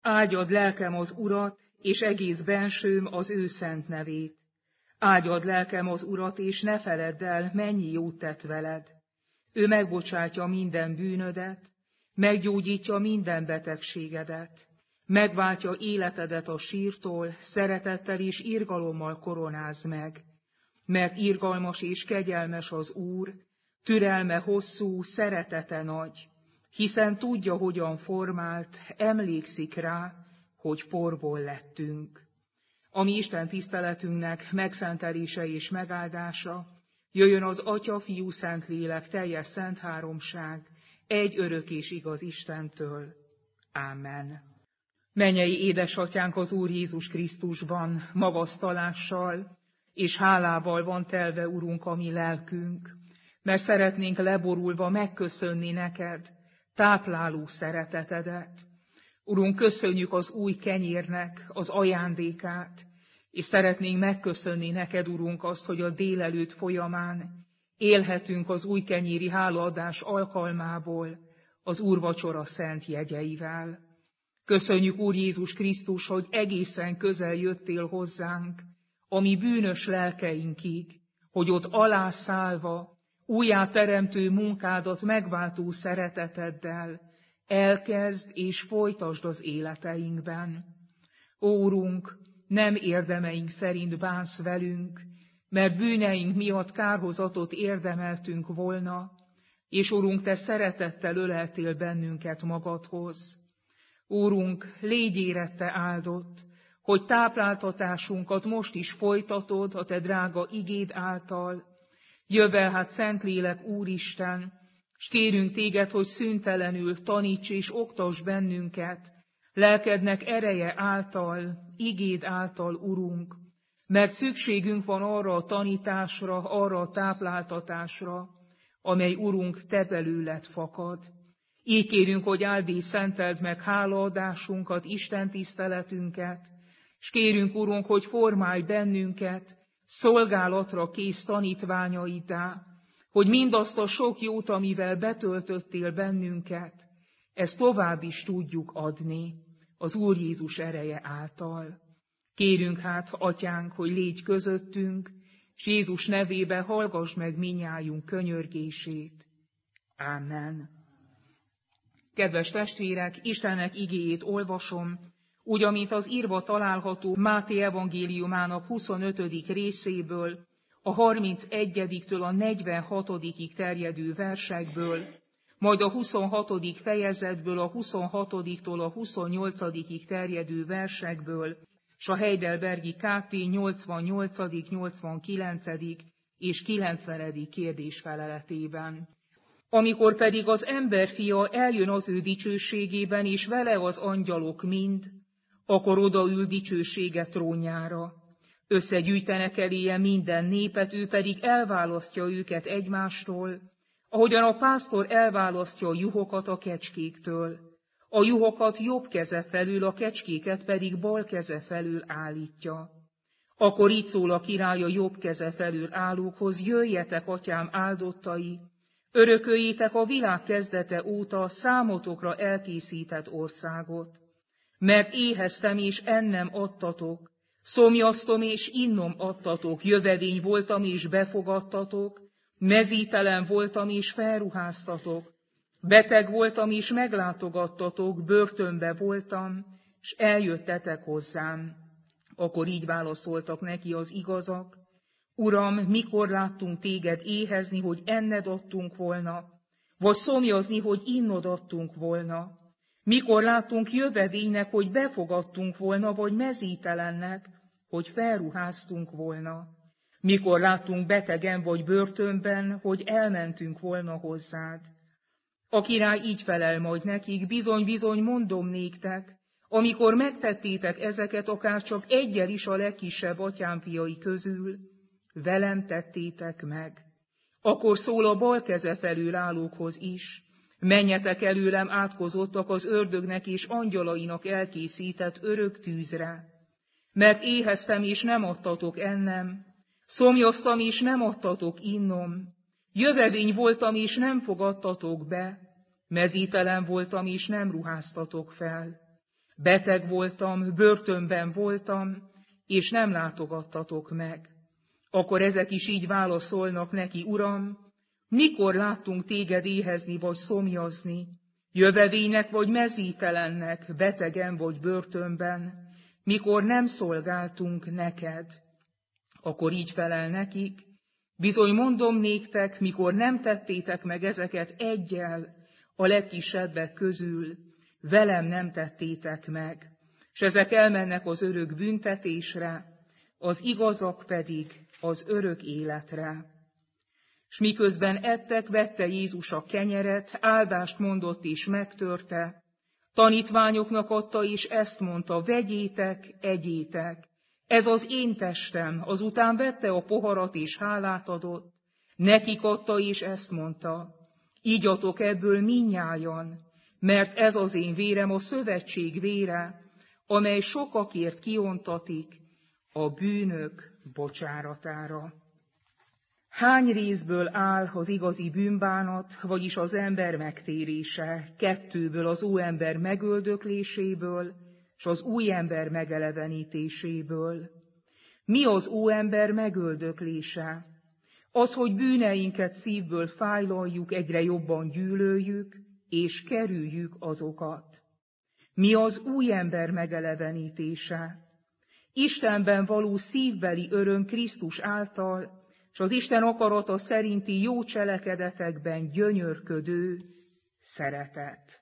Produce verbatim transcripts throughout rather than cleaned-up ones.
Áldjad lelkem az Urat, és egész bensőm az ő szent nevét. Áldjad lelkem az Urat, és ne feledd el, mennyi jót tett veled. Ő megbocsátja minden bűnödet, meggyógyítja minden betegségedet, megváltja életedet a sírtól, szeretettel és irgalommal koronáz meg. Mert irgalmas és kegyelmes az Úr, türelme hosszú, szeretete nagy, hiszen tudja, hogyan formált, emlékszik rá, hogy porból lettünk. A mi Isten tiszteletünknek megszentelése és megáldása jöjjön az Atya, Fiú, Szentlélek, teljes szent háromság, egy örök és igaz Istentől. Ámen. Mennyei édesatyánk az Úr Jézus Krisztusban, magasztalással és hálával van telve, Urunk, a mi lelkünk, mert szeretnénk leborulva megköszönni neked tápláló szeretetedet. Urunk, köszönjük az új kenyérnek az ajándékát, és szeretnénk megköszönni neked, Urunk, azt, hogy a délelőtt folyamán élhetünk az új kenyéri hálaadás alkalmából az úrvacsora szent jegyeivel. Köszönjük, Úr Jézus Krisztus, hogy egészen közel jöttél hozzánk, a mi bűnös lelkeinkig, hogy ott alászállva, újjáteremtő munkádat megváltó szereteteddel elkezd és folytasd az életeinkben. Ó, Urunk, nem érdemeink szerint bánsz velünk, mert bűneink miatt kárhozatot érdemeltünk volna, és Urunk, te szeretettel öleltél bennünket magadhoz. Úrunk, légy érette áldott, hogy tápláltatásunkat most is folytatod a te drága igéd által. Jövel hát Szentlélek Úristen, s kérünk téged, hogy szüntelenül taníts és oktasd bennünket, lelkednek ereje által, igéd által, Urunk, mert szükségünk van arra a tanításra, arra a tápláltatásra, amely, Urunk, te belőled fakad. Így kérünk, hogy áld és szenteld meg hálaadásunkat, Isten tiszteletünket, s kérünk, Urunk, hogy formálj bennünket szolgálatra kész tanítványaiddá, hogy mindazt a sok jót, amivel betöltöttél bennünket, ezt tovább is tudjuk adni az Úr Jézus ereje által. Kérünk hát, Atyánk, hogy légy közöttünk, s Jézus nevébe hallgass meg minnyájunk könyörgését. Ámen. Kedves testvérek, Istennek igéjét olvasom, úgy, amint az írva található Máté evangéliumának huszonötödik részéből, a harmincegyediktől a negyvenhatodikig terjedő versekből, majd a huszonhatodik fejezetből a huszonhatodiktól a huszonnyolcadikig terjedő versekből, s a Heidelbergi ká té nyolcvannyolcadik, nyolcvankilencedik és kilencvenedik kérdésfeleletében. Amikor pedig az emberfia eljön az ő dicsőségében, és vele az angyalok mind, akkor odaül dicsősége trónjára. Összegyűjtenek eléje minden népet, ő pedig elválasztja őket egymástól, ahogyan a pásztor elválasztja a juhokat a kecskéktől. A juhokat jobb keze felül, a kecskéket pedig bal keze felül állítja. Akkor így szól a király a jobb keze felül állókhoz: jöjjetek, atyám áldottai, örököljétek a világ kezdete óta számotokra elkészített országot. Mert éheztem és ennem adtatok, szomjaztom és innom adtatok, jövevény voltam és befogadtatok, mezítelen voltam és felruháztatok, beteg voltam és meglátogattatok, börtönbe voltam, s eljöttetek hozzám. Akkor így válaszoltak neki az igazak: Uram, mikor láttunk téged éhezni, hogy enned adtunk volna, vagy szomjazni, hogy innod adtunk volna? Mikor láttunk jövevénynek, hogy befogadtunk volna, vagy mezítelennek, hogy felruháztunk volna? Mikor láttunk betegen vagy börtönben, hogy elmentünk volna hozzád? A király így felel majd nekik: bizony-bizony mondom néktek, amikor megtettétek ezeket akár csak egyel is a legkisebb atyám fiai közül, velem tettétek meg. Akkor szól a bal keze felül állókhoz is: menjetek előlem átkozottak az ördögnek és angyalainak elkészített örök tűzre. Mert éheztem és nem adtatok ennem, szomjaztam és nem adtatok innom, jövevény voltam és nem fogadtatok be, mezítelen voltam és nem ruháztatok fel. Beteg voltam, börtönben voltam, és nem látogattatok meg. Akkor ezek is így válaszolnak neki: Uram, mikor láttunk téged éhezni vagy szomjazni, jövevénynek vagy mezítelennek, betegen vagy börtönben, mikor nem szolgáltunk neked? Akkor így felel nekik: bizony mondom néktek, mikor nem tettétek meg ezeket eggyel a legkisebbek közül, velem nem tettétek meg, s ezek elmennek az örök büntetésre, az igazak pedig az örök életre. S miközben ettek, vette Jézus a kenyeret, áldást mondott és megtörte, tanítványoknak adta, és ezt mondta: vegyétek, egyétek, ez az én testem. Azután vette a poharat, és hálát adott, nekik adta, és ezt mondta: igyatok ebből mindnyájan, mert ez az én vérem, a szövetség vére, amely sokakért kiontatik a bűnök bocsánatára. Hány részből áll az igazi bűnbánat, vagyis az ember megtérése? Kettőből: az óember megöldökléséből, és az új ember megelevenítéséből. Mi az óember megöldöklése? Az, hogy bűneinket szívből fájlaljuk, egyre jobban gyűlöljük, és kerüljük azokat. Mi az új ember megelevenítése? Istenben való szívbeli öröm Krisztus által, és az Isten akarata szerinti jó cselekedetekben gyönyörködő szeretet.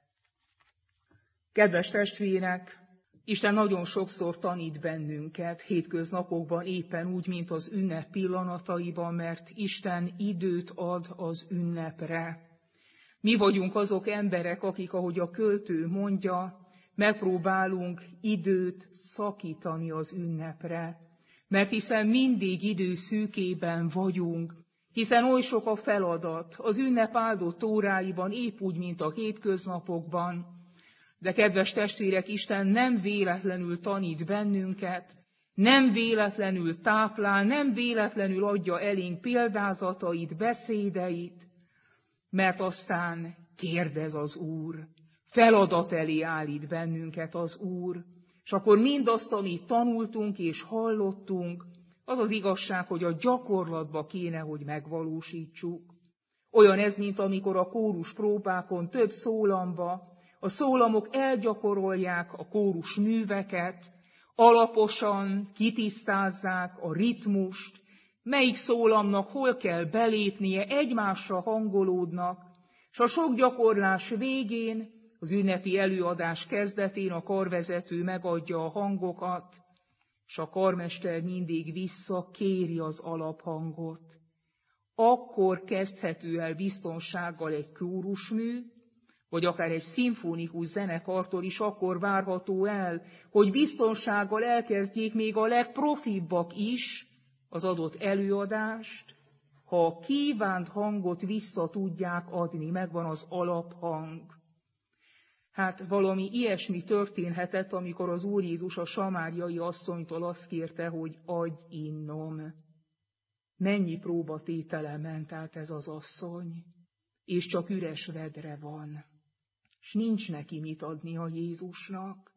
Kedves testvérek, Isten nagyon sokszor tanít bennünket hétköznapokban, éppen úgy, mint az ünnep pillanataiban, mert Isten időt ad az ünnepre. Mi vagyunk azok emberek, akik, ahogy a költő mondja, megpróbálunk időt szakítani az ünnepre, mert hiszen mindig idő szűkében vagyunk, hiszen oly sok a feladat az ünnep áldott óráiban, épp úgy, mint a hétköznapokban. De kedves testvérek, Isten nem véletlenül tanít bennünket, nem véletlenül táplál, nem véletlenül adja elénk példázatait, beszédeit, mert aztán kérdez az Úr, feladat elé állít bennünket az Úr, és akkor mindazt, amit tanultunk és hallottunk, az az igazság, hogy a gyakorlatba kéne, hogy megvalósítsuk. Olyan ez, mint amikor a kórus próbákon több szólamba a szólamok elgyakorolják a kórus műveket, alaposan kitisztázzák a ritmust, melyik szólamnak hol kell belépnie, egymásra hangolódnak, és a sok gyakorlás végén, az ünnepi előadás kezdetén a karvezető megadja a hangokat, és a karmester mindig visszakéri az alaphangot. Akkor kezdhető el biztonsággal egy kórusmű, vagy akár egy szimfonikus zenekartól is akkor várható el, hogy biztonsággal elkezdjék még a legprofibbak is az adott előadást, ha a kívánt hangot vissza tudják adni, megvan az alaphang. Hát valami ilyesmi történhetett, amikor az Úr Jézus a samáriai asszonytól azt kérte, hogy adj innom. Mennyi próbatétele ment át ez az asszony, és csak üres vedre van, és nincs neki mit adni a Jézusnak.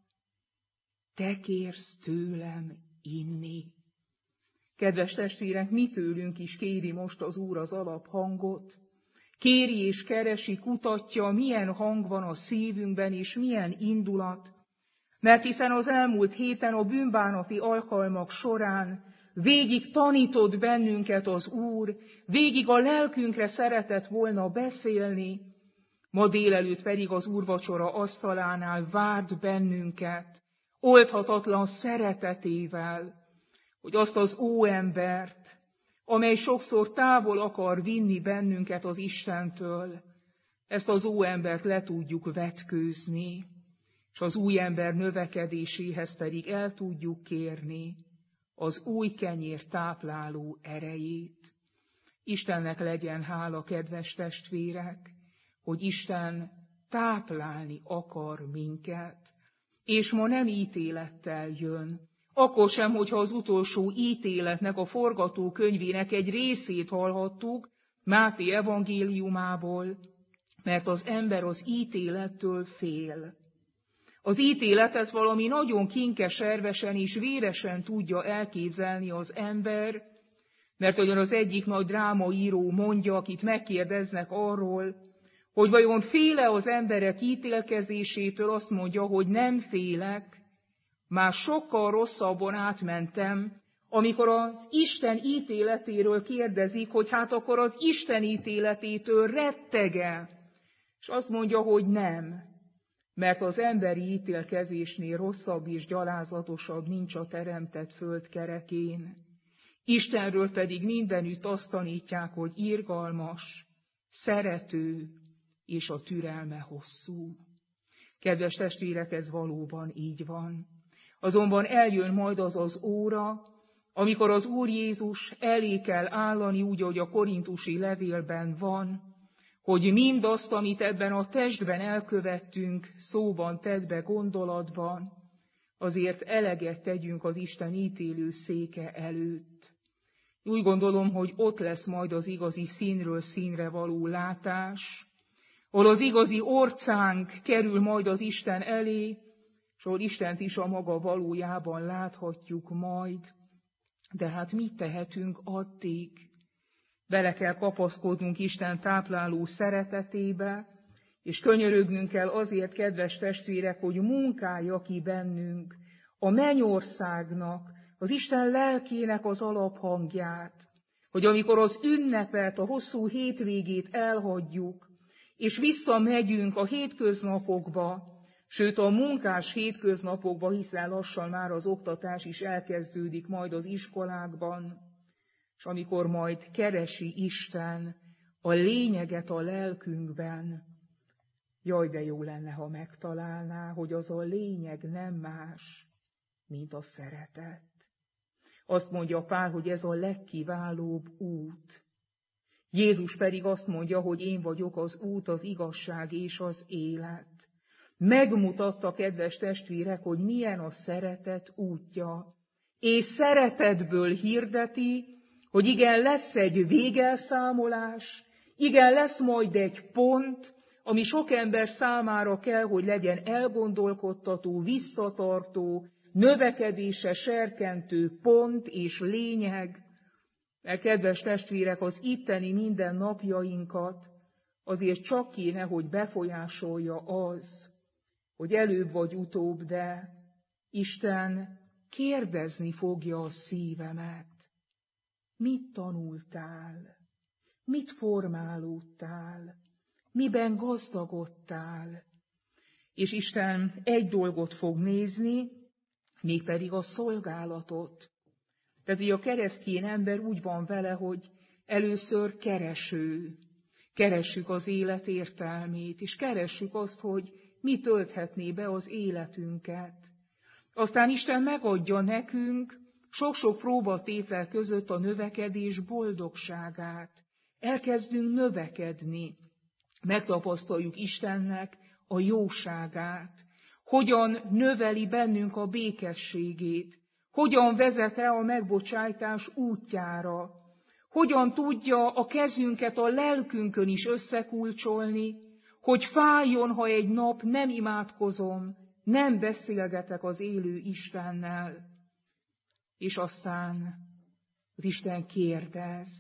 Te kérsz tőlem inni. Kedves testvérek, mi tőlünk is kéri most az Úr az alaphangot. Kéri és keresi, kutatja, milyen hang van a szívünkben, és milyen indulat. Mert hiszen az elmúlt héten a bűnbánati alkalmak során végig tanított bennünket az Úr, végig a lelkünkre szeretett volna beszélni, ma délelőtt pedig az úrvacsora asztalánál várt bennünket oldhatatlan szeretetével, hogy azt az óembert, amely sokszor távol akar vinni bennünket az Istentől, ezt az óembert le tudjuk vetkőzni, és az új ember növekedéséhez pedig el tudjuk kérni az új kenyér tápláló erejét. Istennek legyen hála, kedves testvérek, hogy Isten táplálni akar minket, és ma nem ítélettel jön. Akkor sem, hogyha az utolsó ítéletnek, a forgatókönyvének egy részét hallhattuk Máté evangéliumából, mert az ember az ítélettől fél. Az ítéletet valami nagyon kinkeservesen és véresen tudja elképzelni az ember, mert olyan az egyik nagy drámaíró mondja, akit megkérdeznek arról, hogy vajon féle az emberek ítélkezésétől, azt mondja, hogy nem félek, már sokkal rosszabban átmentem, amikor az Isten ítéletéről kérdezik, hogy hát akkor az Isten ítéletétől retteg-e? És azt mondja, hogy nem, mert az emberi ítélkezésnél rosszabb és gyalázatosabb nincs a teremtett föld kerekén. Istenről pedig mindenütt azt tanítják, hogy irgalmas, szerető, és a türelme hosszú. Kedves testvérek, ez valóban így van. Azonban eljön majd az az óra, amikor az Úr Jézus elé kell állani, úgy, ahogy a korintusi levélben van, hogy mindazt, amit ebben a testben elkövettünk, szóban, tettbe, gondolatban, azért eleget tegyünk az Isten ítélő széke előtt. Úgy gondolom, hogy ott lesz majd az igazi színről színre való látás, ahol az igazi orcánk kerül majd az Isten elé, és ahol Istent is a maga valójában láthatjuk majd. De hát mit tehetünk addig? Bele kell kapaszkodnunk Isten tápláló szeretetébe, és könyörögnünk kell azért, kedves testvérek, hogy munkálja ki bennünk a mennyországnak, az Isten lelkének az alaphangját, hogy amikor az ünnepet, a hosszú hétvégét elhagyjuk, és visszamegyünk a hétköznapokba, sőt a munkás hétköznapokba, hiszen lassan már az oktatás is elkezdődik majd az iskolákban, és amikor majd keresi Isten a lényeget a lelkünkben, jaj, de jó lenne, ha megtalálná, hogy az a lényeg nem más, mint a szeretet. Azt mondja Pál, hogy ez a legkiválóbb út. Jézus pedig azt mondja, hogy én vagyok az út, az igazság és az élet. Megmutatta, kedves testvérek, hogy milyen a szeretet útja, és szeretetből hirdeti, hogy igen, lesz egy végelszámolás, igen, lesz majd egy pont, ami sok ember számára kell, hogy legyen elgondolkodtató, visszatartó, növekedése serkentő pont és lényeg. Mert kedves testvérek, az itteni minden napjainkat azért csak kéne, hogy befolyásolja az, hogy előbb vagy utóbb, de Isten kérdezni fogja a szívemet. Mit tanultál? Mit formálódtál? Miben gazdagodtál? És Isten egy dolgot fog nézni, mégpedig a szolgálatot. Tehát, hogy a keresztény ember úgy van vele, hogy először kereső. Keressük az élet értelmét, és keressük azt, hogy mi tölthetné be az életünket. Aztán Isten megadja nekünk sok-sok próbatétel között a növekedés boldogságát. Elkezdünk növekedni. Megtapasztaljuk Istennek a jóságát. Hogyan növeli bennünk a békességét. Hogyan vezet el a megbocsájtás útjára. Hogyan tudja a kezünket a lelkünkön is összekulcsolni, hogy fájjon, ha egy nap nem imádkozom, nem beszélgetek az élő Istennel. És aztán az Isten kérdez,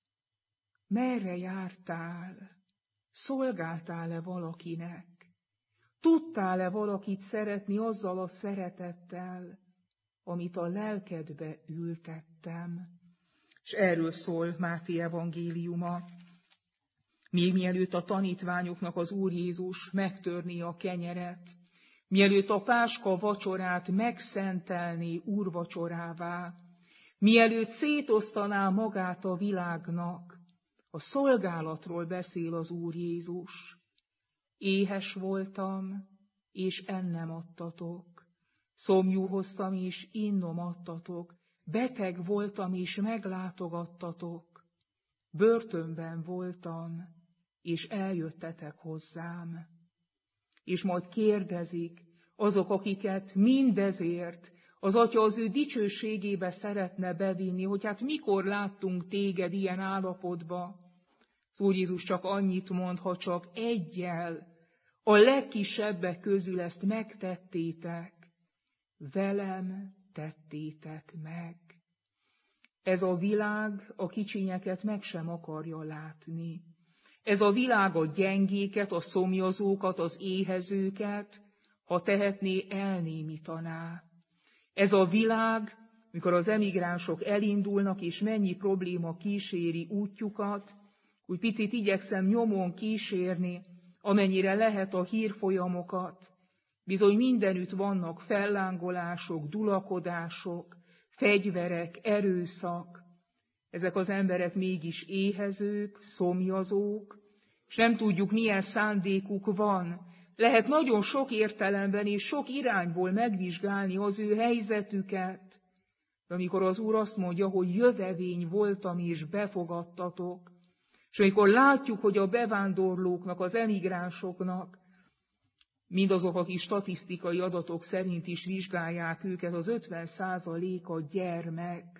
merre jártál? Szolgáltál-e valakinek? Tudtál-e valakit szeretni azzal a szeretettel, amit a lelkedbe ültettem? És erről szól Máté evangéliuma. Még mielőtt a tanítványoknak az Úr Jézus megtörné a kenyeret, mielőtt a páska vacsorát megszentelné úrvacsorává, mielőtt szétosztaná magát a világnak, a szolgálatról beszél az Úr Jézus. Éhes voltam, és ennem adtatok. Szomjú hoztam, és innom adtatok. Beteg voltam, és meglátogattatok. Börtönben voltam, és eljöttetek hozzám. És majd kérdezik azok, akiket mindezért az Atya az ő dicsőségébe szeretne bevinni, hogy hát mikor láttunk téged ilyen állapotba. Az Úr Jézus csak annyit mond, ha csak egyel A legkisebbek közül ezt megtettétek, velem tettétek meg. Ez a világ a kicsinyeket meg sem akarja látni. Ez a világ a gyengéket, a szomjazókat, az éhezőket, ha tehetné, elnémítaná. Ez a világ, mikor az emigránsok elindulnak, és mennyi probléma kíséri útjukat, úgy picit igyekszem nyomon kísérni, amennyire lehet a hírfolyamokat. Bizony mindenütt vannak fellángolások, dulakodások, fegyverek, erőszak. Ezek az emberek mégis éhezők, szomjazók, és nem tudjuk, milyen szándékuk van. Lehet nagyon sok értelemben és sok irányból megvizsgálni az ő helyzetüket. De amikor az Úr azt mondja, hogy jövevény voltam és befogadtatok, és amikor látjuk, hogy a bevándorlóknak, az emigránsoknak, mindazok, akik statisztikai adatok szerint is vizsgálják őket, az ötven százaléka gyermek.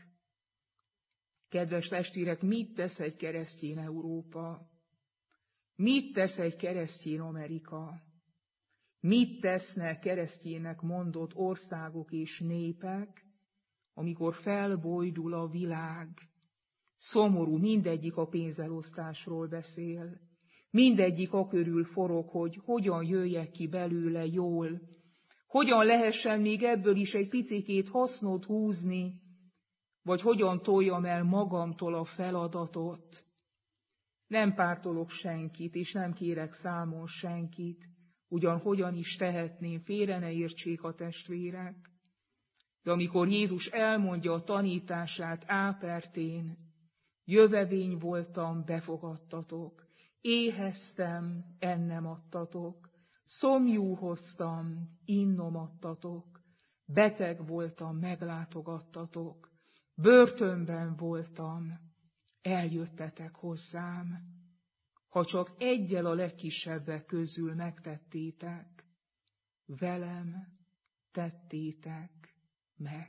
Kedves testvérek, mit tesz egy keresztény Európa? Mit tesz egy keresztény Amerika? Mit tesznek keresztjének mondott országok és népek, amikor felbojdul a világ? Szomorú, mindegyik a pénzelosztásról beszél. Mindegyik akörül forog, hogy hogyan jöjjek ki belőle jól, hogyan lehessen még ebből is egy picikét hasznot húzni, vagy hogyan toljam el magamtól a feladatot. Nem pártolok senkit, és nem kérek számon senkit, ugyan hogyan is tehetném, félre ne értsék a testvérek. De amikor Jézus elmondja a tanítását Ápertén, jövevény voltam, befogadtatok, éheztem, ennem adtatok, szomjú hoztam, innom adtatok, beteg voltam, meglátogattatok, börtönben voltam, eljöttetek hozzám. Ha csak egyel a legkisebbek közül megtettétek, velem tettétek meg.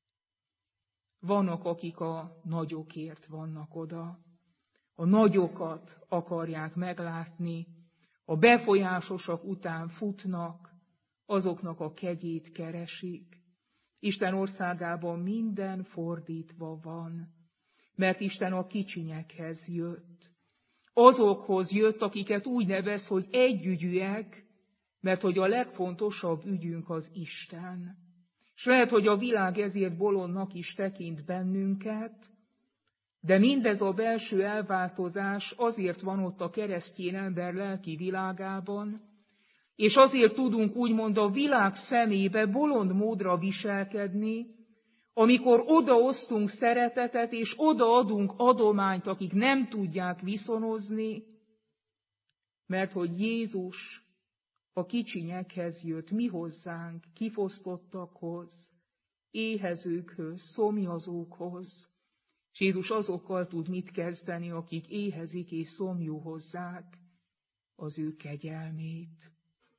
Vannak, akik a nagyokért vannak oda, a nagyokat akarják meglátni, a befolyásosak után futnak, azoknak a kegyét keresik. Isten országában minden fordítva van, mert Isten a kicsinyekhez jött. Azokhoz jött, akiket úgy nevez, hogy együgyűek, mert hogy a legfontosabb ügyünk az Isten. És lehet, hogy a világ ezért bolondnak is tekint bennünket, de mindez a belső elváltozás azért van ott a keresztény ember lelki világában, és azért tudunk úgymond a világ szemébe bolond módra viselkedni, amikor odaosztunk szeretetet, és odaadunk adományt, akik nem tudják viszonozni, mert hogy Jézus a kicsinyekhez jött, mi hozzánk, kifosztottakhoz, éhezőkhöz, szomjazókhoz. És Jézus azokkal tud mit kezdeni, akik éhezik és szomjú hozzák az ő kegyelmét.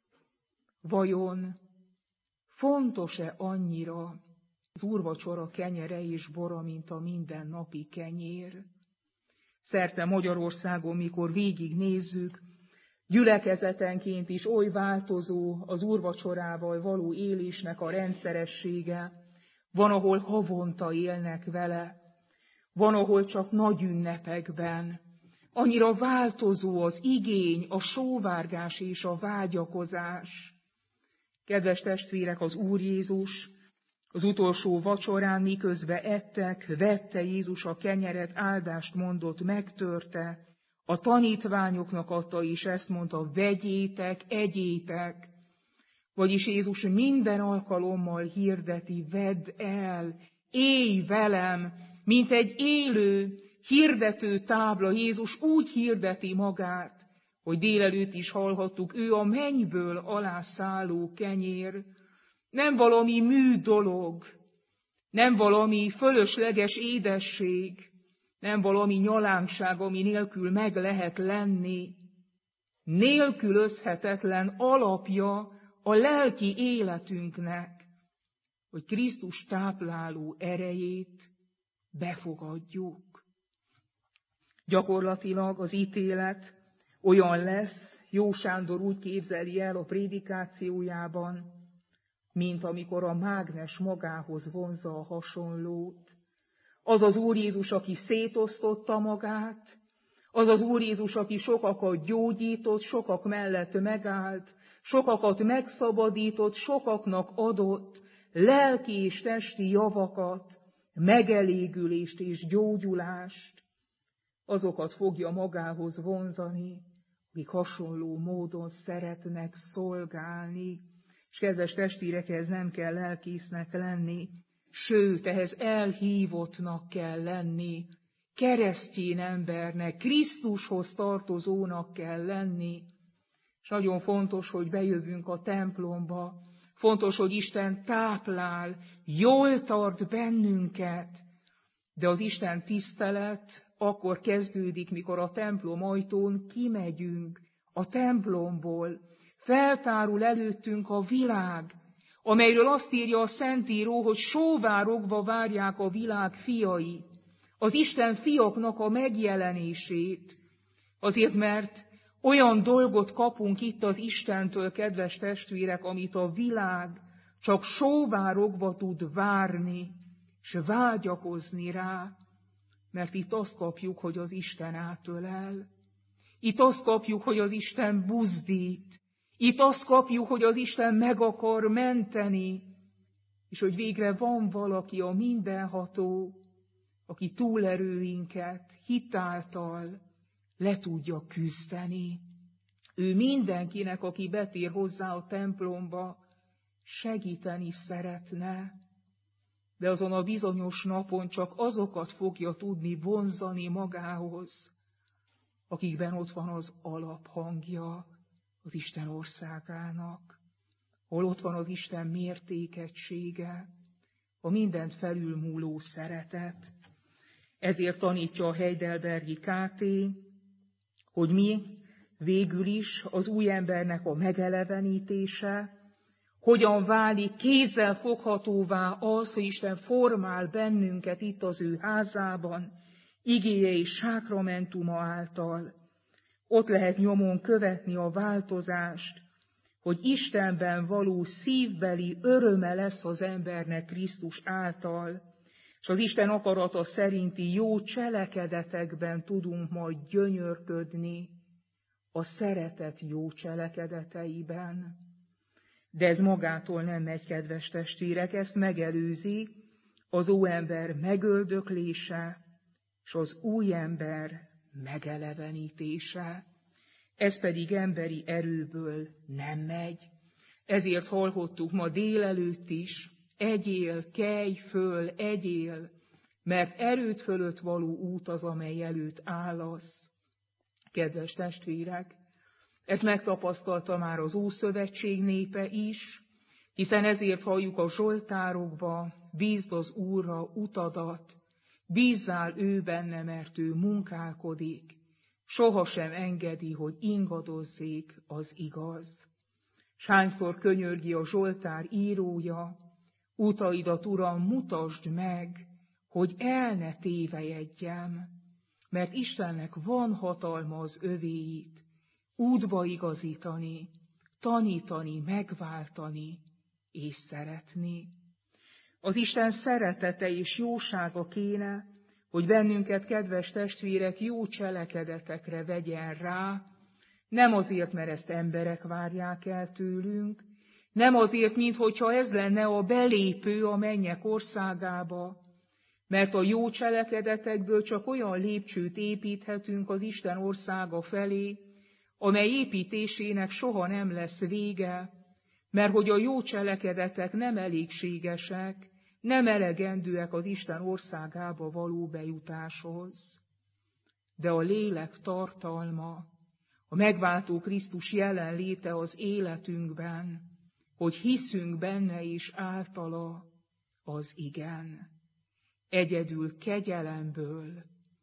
Vajon fontos-e annyira az úrvacsora kenyere és bora, mint a mindennapi kenyér? Szerte Magyarországon, mikor végignézzük, gyülekezetenként is oly változó az úrvacsorával való élésnek a rendszeressége. Van, ahol havonta élnek vele, van, ahol csak nagy ünnepekben. Annyira változó az igény, a sóvárgás és a vágyakozás. Kedves testvérek, az Úr Jézus az utolsó vacsorán, miközben ettek, vette Jézus a kenyeret, áldást mondott, megtörte, a tanítványoknak adta, és ezt mondta, vegyétek, egyétek. Vagyis Jézus minden alkalommal hirdeti, vedd el, élj velem, mint egy élő, hirdető tábla. Jézus úgy hirdeti magát, hogy délelőtt is hallhattuk, ő a mennyből alászálló kenyér, nem valami mű dolog, nem valami fölösleges édesség, nem valami nyalánkság, ami nélkül meg lehet lenni, nélkülözhetetlen alapja a lelki életünknek, hogy Krisztus tápláló erejét befogadjuk. Gyakorlatilag az ítélet Olyan lesz, Jó Sándor úgy képzeli el a prédikációjában, mint amikor a mágnes magához vonzza a hasonlót. Az az Úr Jézus, aki szétosztotta magát, az az Úr Jézus, aki sokakat gyógyított, sokak mellett megállt, sokakat megszabadított, sokaknak adott lelki és testi javakat, megelégülést és gyógyulást, azokat fogja magához vonzani, akik hasonló módon szeretnek szolgálni. És kedves testvérek, ehhez nem kell lelkésznek lenni, sőt, ehhez elhívottnak kell lenni, keresztény embernek, Krisztushoz tartozónak kell lenni. És nagyon fontos, hogy bejövünk a templomba, fontos, hogy Isten táplál, jól tart bennünket, de az Isten tisztelet akkor kezdődik, mikor a templom ajtón kimegyünk a templomból, feltárul előttünk a világ, amelyről azt írja a Szentíró, hogy sóvárogva várják a világ fiai, az Isten fiaknak a megjelenését, azért mert olyan dolgot kapunk itt az Istentől, kedves testvérek, amit a világ csak sóvárogva tud várni, és vágyakozni rá, mert itt azt kapjuk, hogy az Isten átölel. Itt azt kapjuk, hogy az Isten buzdít. Itt azt kapjuk, hogy az Isten meg akar menteni, és hogy végre van valaki, a mindenható, aki túlerőinket hitáltal le tudja küzdeni. Ő mindenkinek, aki betér hozzá a templomba, segíteni szeretne, de azon a bizonyos napon csak azokat fogja tudni vonzani magához, akikben ott van az alaphangja az Isten országának, hol ott van az Isten mértékegysége, a mindent felülmúló szeretet. Ezért tanítja a Heidelbergi ká té, hogy mi végül is az új embernek a megelevenítése, hogyan válik kézzel foghatóvá az, hogy Isten formál bennünket itt az ő házában, igéje és sákramentuma által. Ott lehet nyomon követni a változást, hogy Istenben való szívbeli öröme lesz az embernek Krisztus által, és az Isten akarata szerinti jó cselekedetekben tudunk majd gyönyörködni, a szeretet jó cselekedeteiben. De ez magától nem megy, kedves testvérek, ezt megelőzi az óember megöldöklése, és az új ember megelevenítése. Ez pedig emberi erőből nem megy. Ezért hallottuk ma délelőtt is, egyél, kelj föl, egyél, mert erőd fölött való út az, amely előtt állasz. Kedves testvérek, ezt megtapasztalta már az Ószövetség népe is, hiszen ezért halljuk a zsoltárokba, bízd az Úrra utadat, bízzál ő benne, mert ő munkálkodik, sohasem engedi, hogy ingadozzék az igaz. S hányszor könyörgi a zsoltár írója, utaidat, Uram, mutasd meg, hogy el ne tévejedjem, mert Istennek van hatalma az övéit útba igazítani, tanítani, megváltani és szeretni. Az Isten szeretete és jósága kéne, hogy bennünket, kedves testvérek, jó cselekedetekre vegyen rá, nem azért, mert ezt emberek várják el tőlünk, nem azért, minthogyha ez lenne a belépő a mennyek országába, mert a jó cselekedetekből csak olyan lépcsőt építhetünk az Isten országa felé, amely építésének soha nem lesz vége, mert hogy a jó cselekedetek nem elégségesek, nem elegendőek az Isten országába való bejutáshoz. De a lélek tartalma, a megváltó Krisztus jelenléte az életünkben, hogy hiszünk benne és általa, az igen. Egyedül kegyelemből,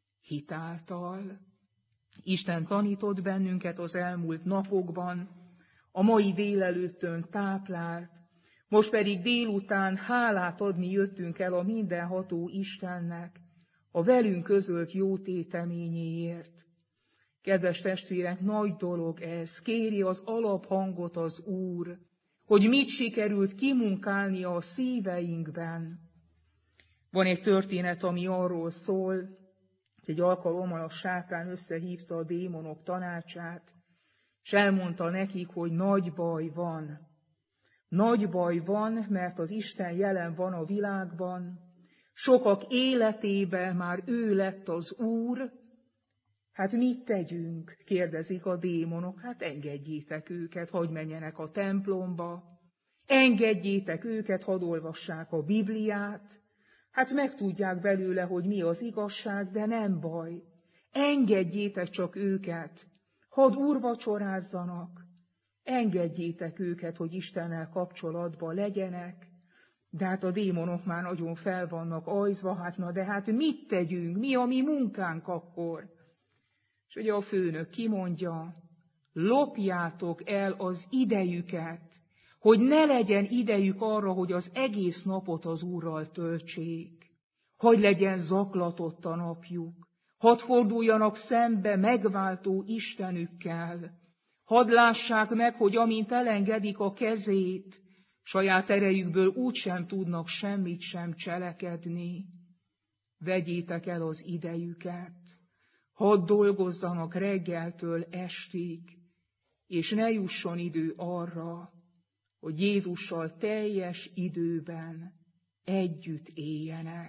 hitáltal. Isten tanított bennünket az elmúlt napokban, a mai délelőttön táplált, most pedig délután hálát adni jöttünk el a mindenható Istennek a velünk közölt jó téteményéért. Kedves testvérek, nagy dolog ez, kéri az alaphangot az Úr, hogy mit sikerült kimunkálnia a szíveinkben. Van egy történet, ami arról szól, egy alkalommal a sátán összehívta a démonok tanácsát, és elmondta nekik, hogy nagy baj van. Nagy baj van, mert az Isten jelen van a világban, sokak életében már ő lett az Úr. Hát mit tegyünk? Kérdezik a démonok. Hát engedjétek őket, hadd menjenek a templomba, engedjétek őket, hadd olvassák a Bibliát. Hát megtudják belőle, hogy mi az igazság, de nem baj. Engedjétek csak őket, hadd úrvacsorázzanak. Engedjétek őket, hogy Istennel kapcsolatban legyenek. De hát a démonok már nagyon fel vannak ajzva, hát na de hát mit tegyünk, mi a mi munkánk akkor? És ugye a főnök kimondja, lopjátok el az idejüket, hogy ne legyen idejük arra, hogy az egész napot az Úrral töltsék. Hogy legyen zaklatott a napjuk, hadd forduljanak szembe megváltó Istenükkel, hadd lássák meg, hogy amint elengedik a kezét, saját erejükből úgysem tudnak semmit sem cselekedni. Vegyétek el az idejüket, hadd dolgozzanak reggeltől estig, és ne jusson idő arra, hogy Jézussal teljes időben együtt éljenek.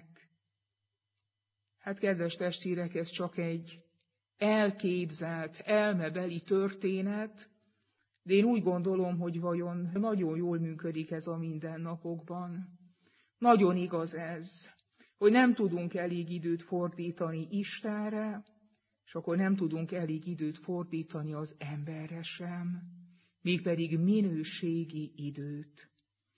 Hát kedves testvérek, ez csak egy elképzelt, elmebeli történet, de én úgy gondolom, hogy vajon nagyon jól működik ez a mindennapokban. Nagyon igaz ez, hogy nem tudunk elég időt fordítani Istenre, és akkor nem tudunk elég időt fordítani az emberre sem, mégpedig minőségi időt.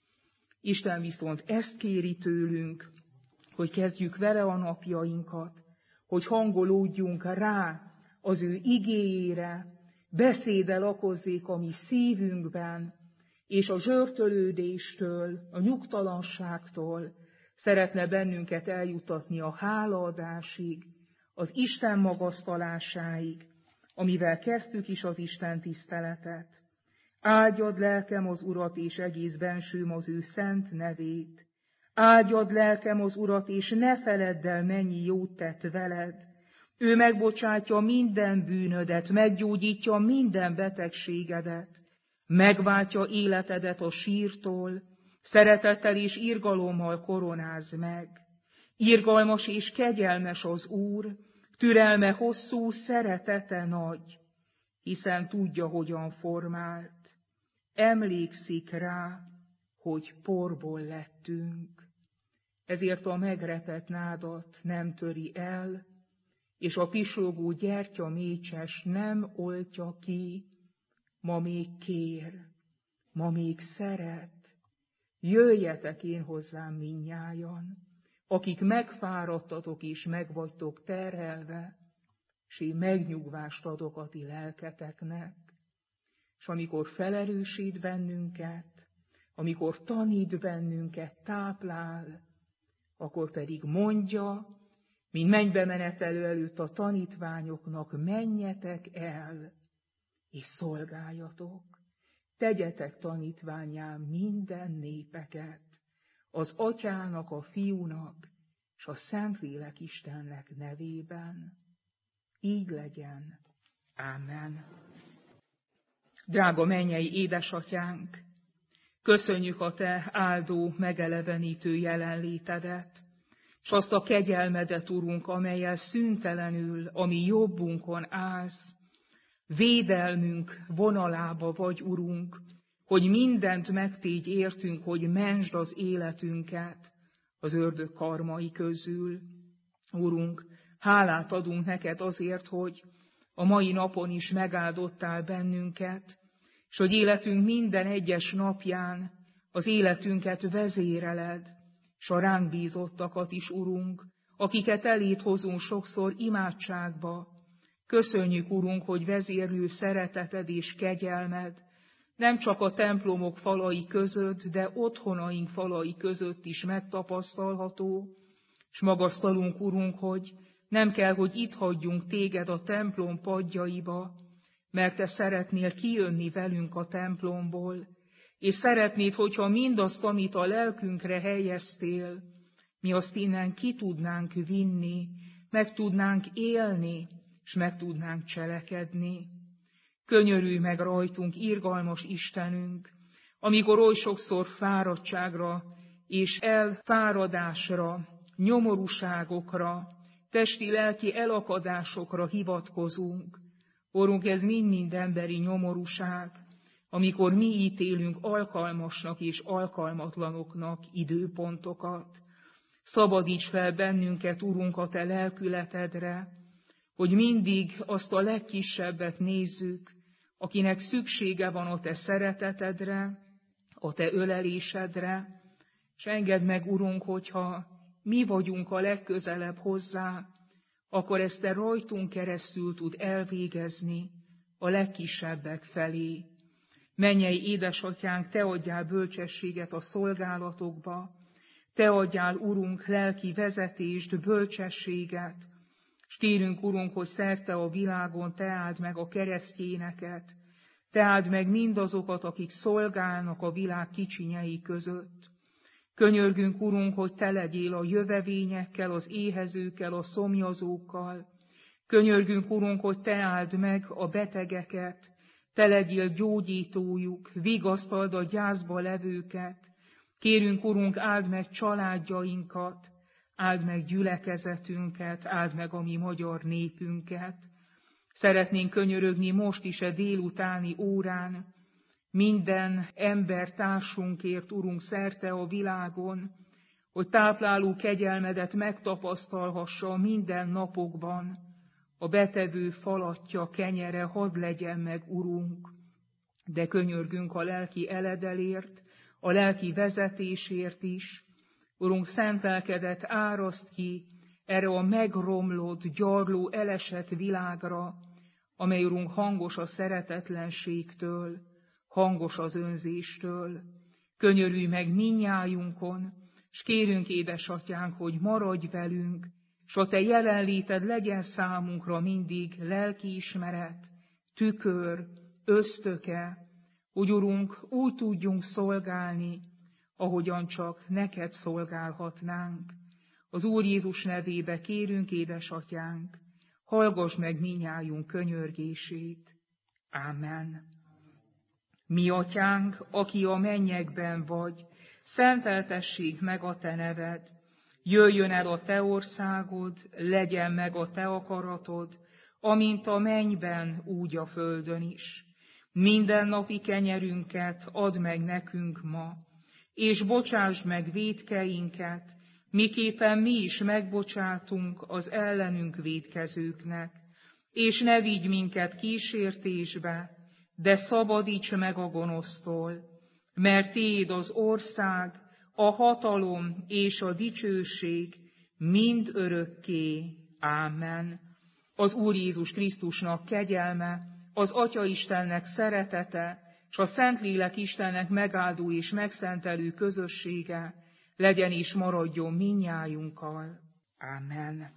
Isten viszont ezt kéri tőlünk, hogy kezdjük vele a napjainkat, hogy hangolódjunk rá az ő igéjére, beszéde lakozzék a mi szívünkben, és a zsörtölődéstől, a nyugtalanságtól szeretne bennünket eljutatni a hálaadásig, az Isten magasztalásáig, amivel kezdtük is az Isten tiszteletet. Áldjad lelkem az Urat, és egész bensőm az ő szent nevét. Áldjad lelkem az Urat, és ne feledd el, mennyi jót tett veled. Ő megbocsátja minden bűnödet, meggyógyítja minden betegségedet, megváltja életedet a sírtól, szeretettel és irgalommal koronáz meg. Irgalmas és kegyelmes az Úr, türelme hosszú, szeretete nagy, hiszen tudja, hogyan formált. Emlékszik rá, hogy porból lettünk. Ezért a megrepett nádat nem töri el, és a pislogó gyertya mécses nem oltja ki. Ma még kér, ma még szeret. Jöjjetek én hozzám mindnyájan, akik megfáradtatok és megvagytok terhelve, s én megnyugvást adok a ti lelketeknek. És amikor felerősít bennünket, amikor tanít bennünket, táplál, akkor pedig mondja, mint mennybe menetelő előtt a tanítványoknak, menjetek el, és szolgáljatok. Tegyetek tanítvánnyá minden népeket, az Atyának, a Fiúnak, és a Szentlélek Istennek nevében. Így legyen. Ámen. Drága mennyei édesatyánk, köszönjük a te áldó, megelevenítő jelenlétedet, s azt a kegyelmedet, Urunk, amellyel szüntelenül a mi jobbunkon állsz, védelmünk vonalába vagy, Urunk, hogy mindent megtégy értünk, hogy mentsd az életünket az ördög karmai közül. Urunk, hálát adunk neked azért, hogy a mai napon is megáldottál bennünket, és hogy életünk minden egyes napján az életünket vezéreled, s a ránk bízottakat is, Urunk, akiket eléd hozunk sokszor imádságba. Köszönjük, Urunk, hogy vezérlő szereteted és kegyelmed nem csak a templomok falai között, de otthonaink falai között is megtapasztalható, és magasztalunk, Urunk, hogy nem kell, hogy itt hagyjunk téged a templom padjaiba, mert te szeretnél kijönni velünk a templomból, és szeretnéd, hogyha mindazt, amit a lelkünkre helyeztél, mi azt innen ki tudnánk vinni, meg tudnánk élni, és meg tudnánk cselekedni. Könyörülj meg rajtunk, irgalmas Istenünk, amikor oly sokszor fáradtságra és elfáradásra, nyomorúságokra, testi-lelki elakadásokra hivatkozunk. Urunk, ez mind-mind emberi nyomorúság, amikor mi ítélünk alkalmasnak és alkalmatlanoknak időpontokat. Szabadíts fel bennünket, Urunk, a te lelkületedre, hogy mindig azt a legkisebbet nézzük, akinek szüksége van a te szeretetedre, a te ölelésedre, és engedd meg, Urunk, hogyha mi vagyunk a legközelebb hozzá, akkor ezt te rajtunk keresztül tud elvégezni a legkisebbek felé. Mennyei édesatyánk, te adjál bölcsességet a szolgálatokba, te adjál, Urunk, lelki vezetést, bölcsességet, és kérünk, Urunk, hogy szerte a világon te áld meg a keresztényeket, te áld meg mindazokat, akik szolgálnak a világ kicsinyei között. Könyörgünk, Urunk, hogy te legyél a jövevényekkel, az éhezőkkel, a szomjazókkal. Könyörgünk, Urunk, hogy te áld meg a betegeket, te legyél gyógyítójuk, vigasztald a gyászba levőket. Kérünk, Urunk, áld meg családjainkat, áld meg gyülekezetünket, áld meg a mi magyar népünket. Szeretnénk könyörögni most is a délutáni órán, minden embertársunkért, Urunk, szerte a világon, hogy tápláló kegyelmedet megtapasztalhassa minden napokban, a betevő falatja, kenyere hadd legyen meg, Urunk, de könyörgünk a lelki eledelért, a lelki vezetésért is. Urunk, szent lelkedet áraszt ki erre a megromlott, gyarló, elesett világra, amely, Urunk, hangos a szeretetlenségtől, hangos az önzéstől. Könyörülj meg minnyájunkon, s kérünk, édesatyánk, hogy maradj velünk, s a te jelenléted legyen számunkra mindig lelkiismeret, tükör, ösztöke, hogy, Urunk, úgy tudjunk szolgálni, ahogyan csak neked szolgálhatnánk. Az Úr Jézus nevébe kérünk, édesatyánk, hallgass meg minnyájunk könyörgését. Ámen. Mi atyánk, aki a mennyekben vagy, szenteltessék meg a te neved, jöjjön el a te országod, legyen meg a te akaratod, amint a mennyben, úgy a földön is. Mindennapi kenyerünket add meg nekünk ma, és bocsásd meg vétkeinket, miképpen mi is megbocsátunk az ellenünk vétkezőknek, és ne vigy minket kísértésbe, de szabadíts meg a gonosztól, mert tiéd az ország, a hatalom és a dicsőség mind örökké. Ámen. Az Úr Jézus Krisztusnak kegyelme, az Atya Istennek szeretete, és a Szentlélek Istennek megáldó és megszentelő közössége legyen és maradjon minnyájunkkal. Ámen.